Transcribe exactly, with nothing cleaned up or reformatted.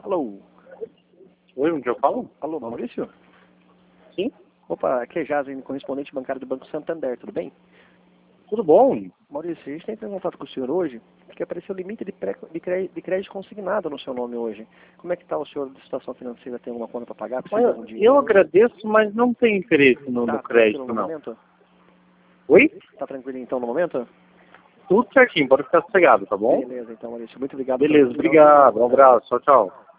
Alô? Oi, onde eu falo? Alô, Maurício? Sim, Opa, aqui é Jason, correspondente bancário do Banco Santander, tudo bem? tudo bom? Maurício, a gente está entrando em contato com o senhor hoje, porque apareceu limite de, pré, de, crédito, de crédito consignado no seu nome hoje. Como é que está o senhor de situação financeira? Tem alguma conta para pagar? Precisa de Olha, algum dinheiro? eu agradeço, mas não tenho interesse no, Tá no tranquilo crédito, no não. momento? Oi? Tá tranquilo então no momento? Tudo certinho, pode ficar sossegado, tá bom? Beleza, então, Maurício. Muito obrigado. Beleza, pela- obrigado, um abraço, tchau, tchau.